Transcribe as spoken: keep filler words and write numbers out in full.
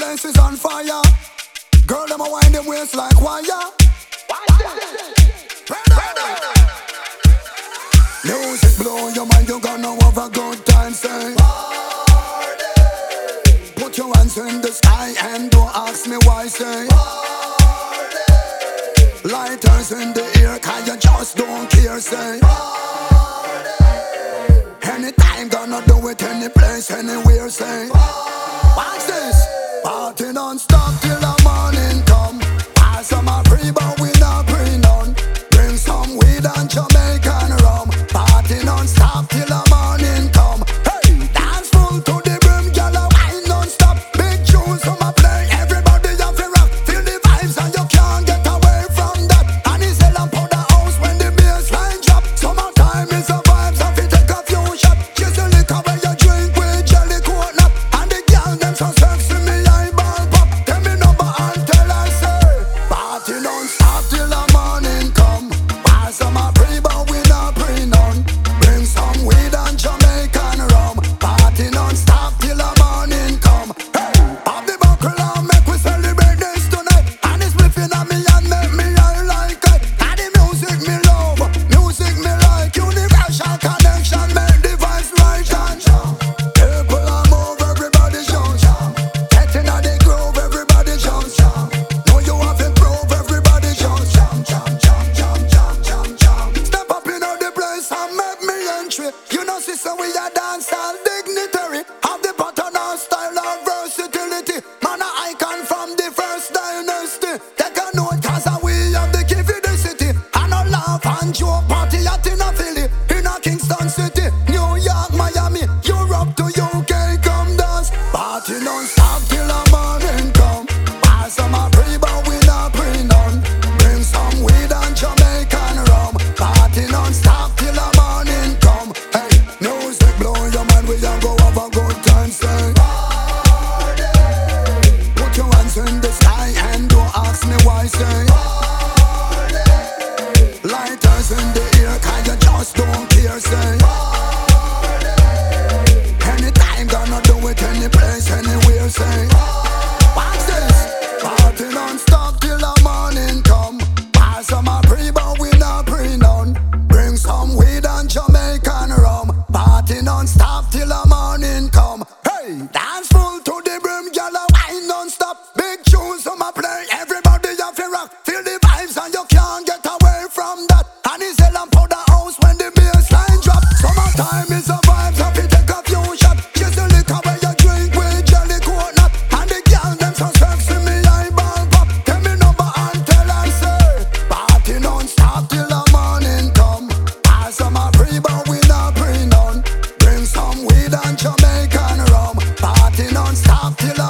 place is on fire. Girl, them a wind them waist like wire. Music blow your mind, you gonna have a good time, say party. Put your hands in the sky and don't ask me why, say party. Lighters in the air, cause you just don't care, say party. Anytime gonna do it, any place, anywhere, say party. Watch this. Party non-stop till the morning come. Pass some a free but we not free none. Bring some weed and Jamaican rum. Party non-stop till the morning come. Hey, dance full to the brim, girl a wine non-stop. Big tunes from a play, everybody have to rock. Feel the vibes and you can't get away from that. And it's hell and powder house when the bass line drop. Summertime is a vibes and fi take a few shots. Just the liquor where you drink with jelly coconut. And the girl them so sexy me eyeball pop. Tell me number and tell her say party non-stop till the morning come. Pass some a free but we not free none. Bring some weed and Jamaican rum. Party non-stop till the morning come. Hey, pop the buckle and make we celebrate this tonight. And it's spliffing on me and make me high like it. And the music me love, music me like. Universal connection make the vibes right and jump. People are move, everybody jump. Getting out the groove, everybody jump. Know you have improved, everybody jump. Jump, jump, jump, jump, jump, jump, jump. Step up in the place and make me entry. You know, sister, we a dance all dignitary. Have the pattern and style and versatility. Man, a icon from the first dynasty. Take a note, cause we have the key for the city. And a laugh and joke party at in a Philly. In a Kingston City, New York, Miami, Europe to U K, come dance. Party non-stop till the morning come. Pass some a free but we not free none. Bring some weed and Jamaican rum. Party non-stop till the morning come. Hey, music blow your mind, we a go have a good time, say party. Put your hands in the sky and don't ask me why, say party. Lighters in the air, cause you just don't care, say party. Anytime gonna do it, any place, anywhere, say watch this. Party non-stop till the morning come. Pass some a free but we not free none. Bring some weed and Jamaican rum. Party non-stop till the morning come. Hey, dance full to the brim, girl a wine non-stop. Big tunes from a play, everybody have to rock. Feel the vibes and you can't get away from that. And it's hell and powder house when the bass line drop. Summertime is a vibes, have to take a few shots. Just the liquor where you drink with jelly coconut. And the girl them so sexy me eyeball pop. Tell me number and tell her say party non-stop till the morning come. Pass some a free but we not free none. Bring some weed and Jamaican rum. Party non-stop till the